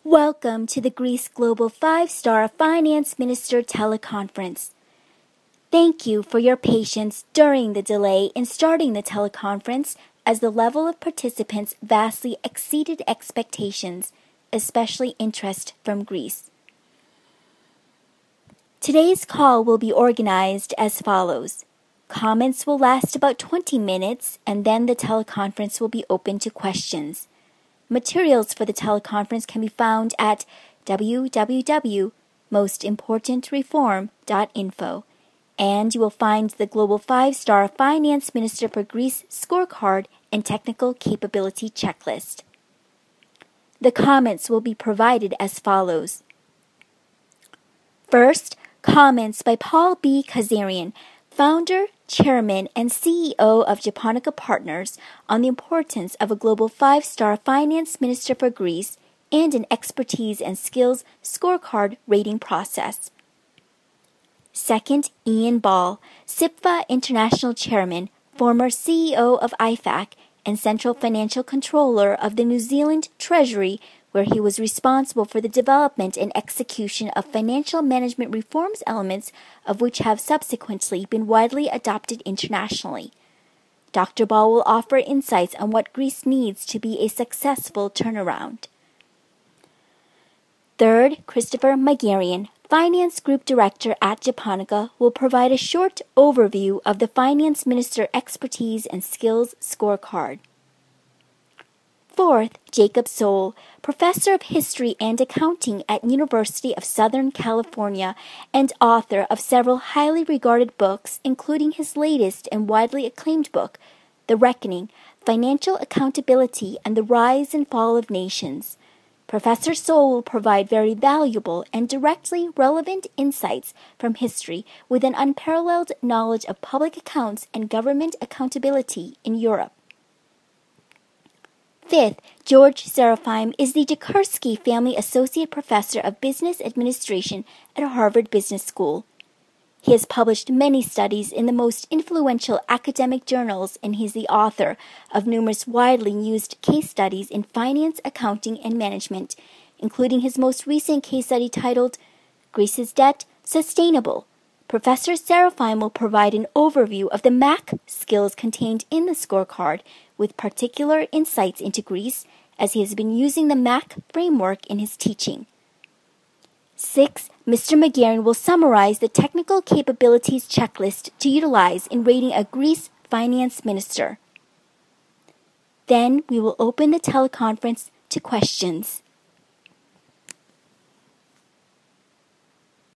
Welcome to the Greece Global 5-Star Finance Minister teleconference. Thank you for your patience during the delay in starting the teleconference as the level of participants vastly exceeded expectations, especially interest from Greece. Today's call will be organized as follows. Comments will last about 20 minutes and then the teleconference will be open to questions. Materials for the teleconference can be found at www.mostimportantreform.info, and you will find the Global 5-Star Finance Minister for Greece scorecard and technical capability checklist. The comments will be provided as follows. First, comments by Paul B. Kazarian, founder, chairman, and CEO of Japonica Partners on the importance of a Global 5-Star Finance Minister for Greece and an expertise and skills scorecard rating process. Second, Ian Ball, SIPFA International Chairman, former CEO of IFAC, and Central Financial Controller of the New Zealand Treasury, where he was responsible for the development and execution of financial management reforms, elements of which have subsequently been widely adopted internationally. Dr. Ball will offer insights on what Greece needs to be a successful turnaround. Third, Christopher Magarian, Finance Group Director at Japonica, will provide a short overview of the Finance Minister Expertise and Skills Scorecard. Fourth, Jacob Soul, Professor of History and Accounting at University of Southern California and author of several highly regarded books, including his latest and widely acclaimed book, The Reckoning, Financial Accountability and the Rise and Fall of Nations. Professor Soul will provide very valuable and directly relevant insights from history with an unparalleled knowledge of public accounts and government accountability in Europe. Fifth, George Serafeim is the Jakursky Family Associate Professor of Business Administration at Harvard Business School. He has published many studies in the most influential academic journals, and he is the author of numerous widely used case studies in finance, accounting, and management, including his most recent case study titled Greece's Debt Sustainable. Professor Serafeim will provide an overview of the MAC skills contained in the scorecard, with particular insights into Greece, as he has been using the MAC framework in his teaching. 6. Mr. Magarian will summarize the technical capabilities checklist to utilize in rating a Greece finance minister. Then we will open the teleconference to questions.